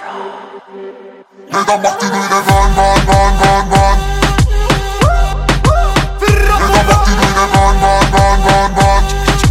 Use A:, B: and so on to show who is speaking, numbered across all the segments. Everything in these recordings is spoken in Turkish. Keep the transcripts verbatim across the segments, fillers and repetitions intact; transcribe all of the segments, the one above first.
A: Neden baktın öyle ben ben ben ben ben Neden baktın öyle ben ben ben ben ben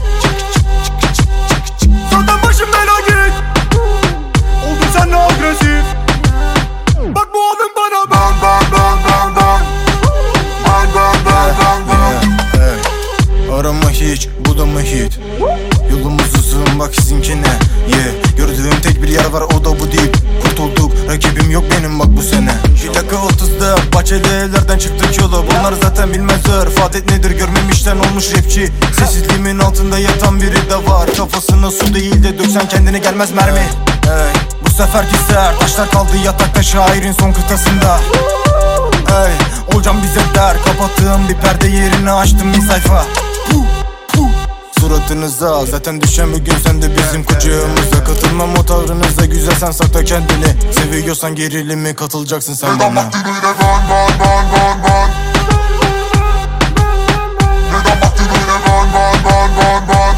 B: Zaten başım bela git. Oldun sen ne agresif. Bak bu oğlum bana
A: Ben ben ben ben ben Ben ben ben ben ben
C: Hey, arama hiç, bu da mı hit? Yolumuz uzun bak sizinkine yeah. Gördüğüm tek bir yer var, o da bu değil. Kurtulduk, rakibim yok benim bak bu sene. Bir dakika otuzda bahçeli evlerden çıktık yola. Bunlar zaten bilmez örf, adet nedir görmemişten olmuş rapçi. Sessizliğimin altında yatan biri de var. Kafasına su değil de döksen kendine gelmez mermi. Hey, bu seferki sert taşlar kaldı yatakta şairin son kıtasında. Hey, olacağım bize der, kapattığım bir perde yerine açtım bir sayfa. Suratınıza zaten düşen bir gün sen de bizim kucağımıza. Katılmam o tavrınıza, güzel sen sakla kendini. Seviyorsan gerilimi katılacaksın sen
A: Neden
C: bana.
A: baktın öyle ben ben ben ben ben Neden baktın öyle ben ben ben ben ben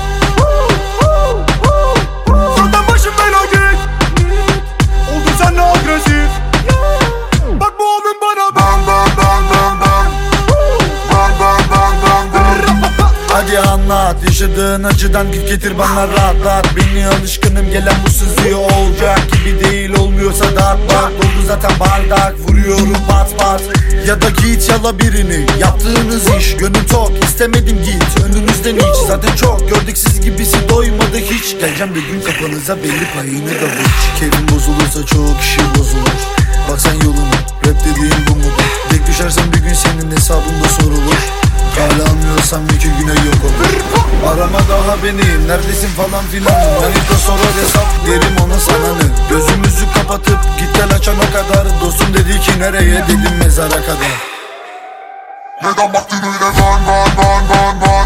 B: zaten başım bela git. Oldun sen ne agresif. Bak bu oğlum bana
A: Ben ben ben ben ben Ben ben ben ben ben
D: Hadi anlat, yaşadığın acıdan git getir bana rahat rahat. Beni alışkınım gelen bu sızıyor, olacak gibi değil, olmuyorsa dağıt bak. Doldu zaten bardak, vuruyorum pat pat. Ya da git yala birini, yaptığınız iş gönül tok, istemedim git önünüzden hiç. Zaten çok gördük siz gibisi doymadı hiç. Geleceğim bir gün kafanıza, belli payını da buç. Keyfin bozulursa çoğu kişi bozulur. Bak sen yoluna, rap dediğin bu mudur? Tek düşersen bir gün senin hesabında sorulur. Hala anlıyorsam iki güne yok olur. Arama daha beni, neredesin falan filan. Manita sorar hesap, derim ona sana ne. Gözümüzü kapatıp git gel açana kadar. Dostum dedi ki nereye, dedim mezara kadar.
A: Neden baktın öyle ben ben ben ben ben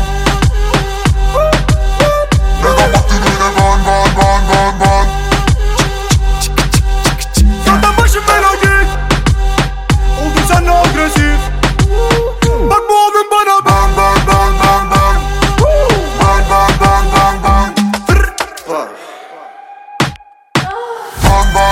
A: Neden baktın öyle ben ben ben ben ben
B: zaten başım bela git. Oldun sen ne agresif. Bak bu oğlum bana
A: Ben ben ben ben ben Ben ben ben ben ben Ben ben